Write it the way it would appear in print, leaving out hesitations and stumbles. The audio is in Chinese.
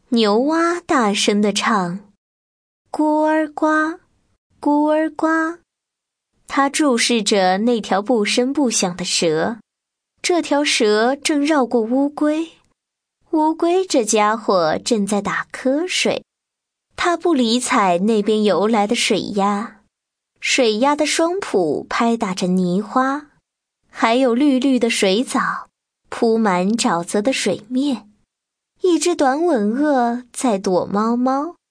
牛蛙大声地唱：咕儿呱，咕儿呱。他注视着那条不声不响的蛇，这条蛇正绕过乌龟，乌龟这家伙正在打瞌睡。他不理睬那边游来的水鸭，水鸭的双蹼拍打着泥花，还有绿绿的水藻铺满沼泽的水面。一只短吻鳄在躲猫猫，